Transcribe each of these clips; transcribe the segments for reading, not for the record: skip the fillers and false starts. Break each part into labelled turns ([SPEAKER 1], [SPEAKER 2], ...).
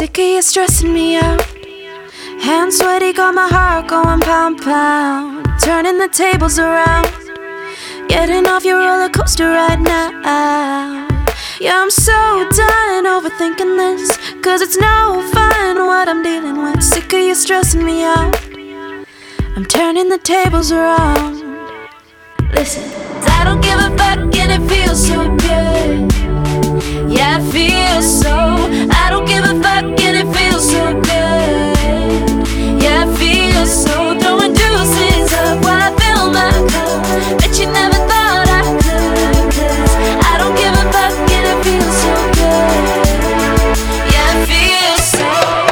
[SPEAKER 1] Sick of you stressing me out. Hands sweaty, got my heart going pound pound. Turning the tables around, getting off your roller coaster right now. Yeah, I'm so done overthinking this, cause it's no fun what I'm dealing with. Sick of you stressing me out. I'm turning the tables around. Listen, I don't give a fuck and it feels so good. Yeah, it feels so. I don't give a fuck and it feels so good. Yeah, it feels so. Throwing deuces up while I fill my cup. Bet you never thought I could, cause I don't give a fuck and it feels so good. Yeah, it feels so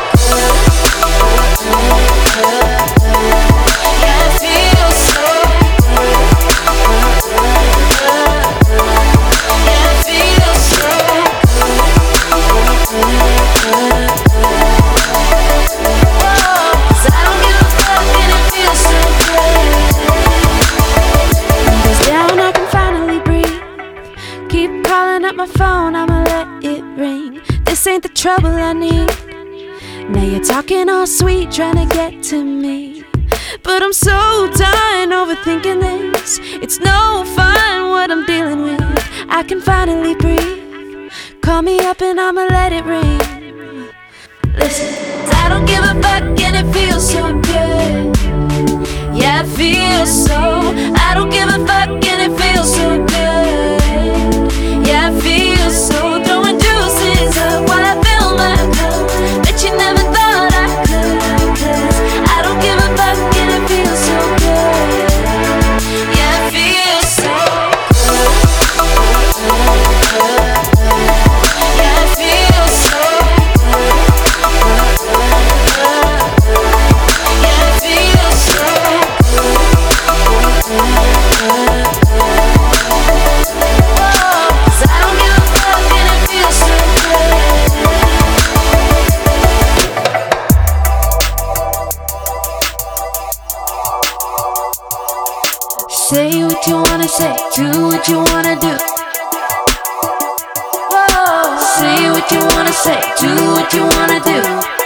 [SPEAKER 1] good. Yeah, it feels so my phone, I'ma let it ring. This ain't the trouble I need. Now you're talking all sweet, trying to get to me, but I'm so done overthinking this. It's no fun what I'm dealing with. I can finally breathe. Call me up and I'ma let it ring. Listen, I don't give a fuck and it feels so good. Yeah, it feels so. I don't give a fuck and it feels so good. Yeah, it feels so. Throwing deuces up while I fill my cup. Bet you never thought I could, cause I don't give a fuck and it feels so good. Yeah, it feels so good. Yeah, it feels so good. Yeah, it feels so good. Say what you wanna say, do what you wanna do. Whoa. Say what you wanna say, do what you wanna do.